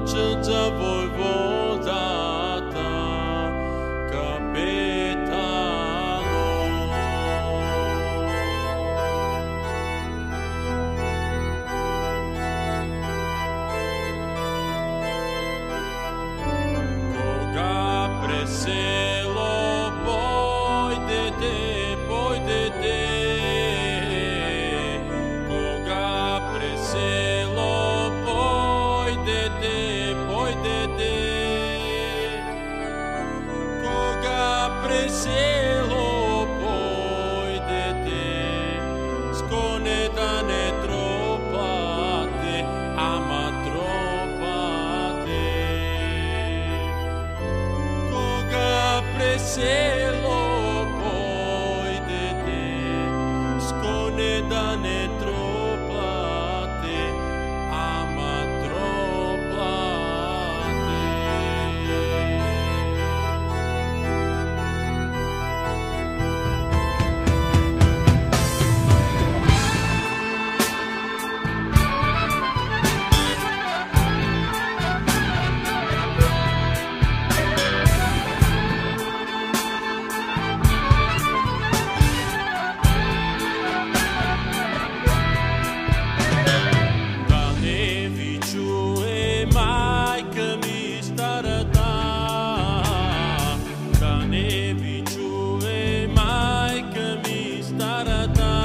Mlčeca vojvodata, kapetano. Koga preselo pojdete, pojdete, koga preselo pojdete, pojdete, koga preselo pojdete, skone da ne tropate, ama tropate, koga preselo pojdete, skone da ne tropate, ama tropate. Da ne vi čuje majka mi starata, da ne vi čuje majka mi starata,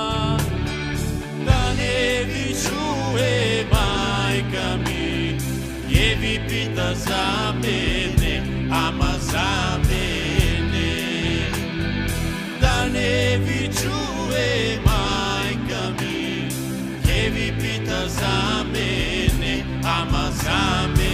da ne vi čuje majka mi, je vi pita za mene, ama za mene, da ne vi čuje majka mi, je vi pita za mene, ama za mene.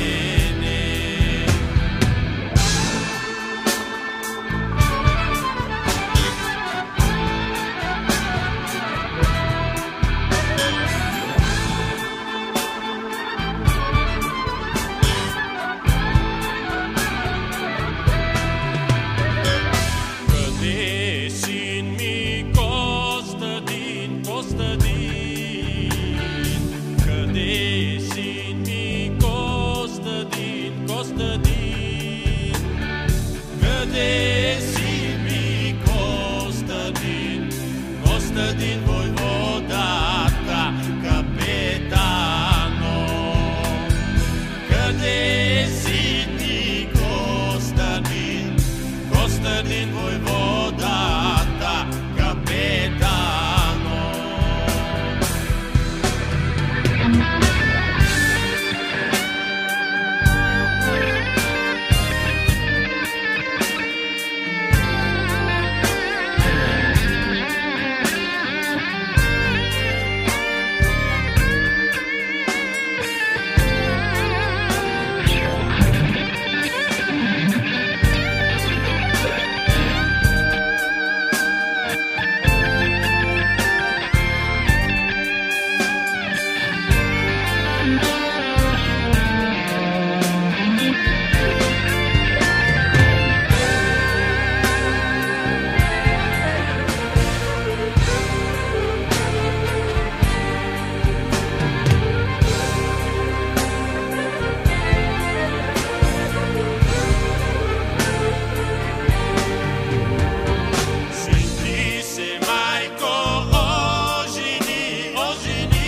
Къде е син ми Костадин, Костадин? Къде е син ми Костадин, Костадин? Къде е син ми Костадин, Костадин войводата, капетано? Къде е син ми Костадин, Костадин войводата, капетано? Senti se majko oženi, oženi,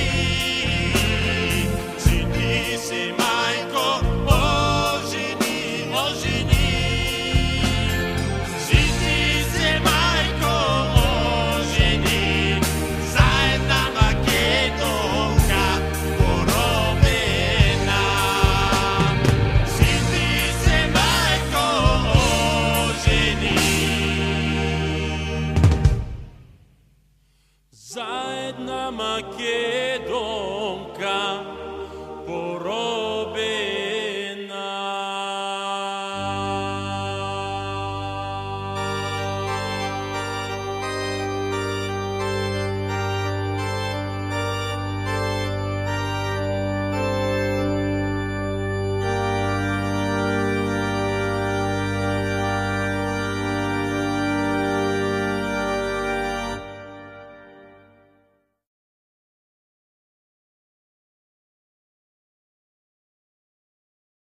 senti se majko oženi, oženi, senti se majko oženi, za jedna Makedonka porobena. Senti se majko oženi, za jedna Makedonka